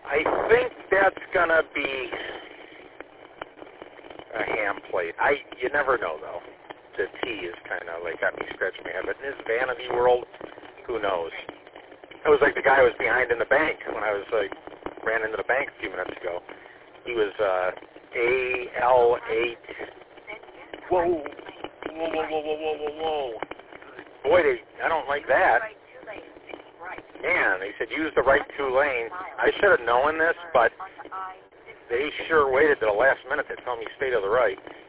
I think that's gonna be a ham plate. You never know though. The T is kind of like got me scratching my head. But in this vanity world, who knows? It was like the guy who was behind in the bank when I was ran into the bank a few minutes ago. He was AL8. Whoa. Boy, I don't like that. Man, they said use the right 2 lanes. I should have known this, but they sure waited to the last minute to tell me stay to the right.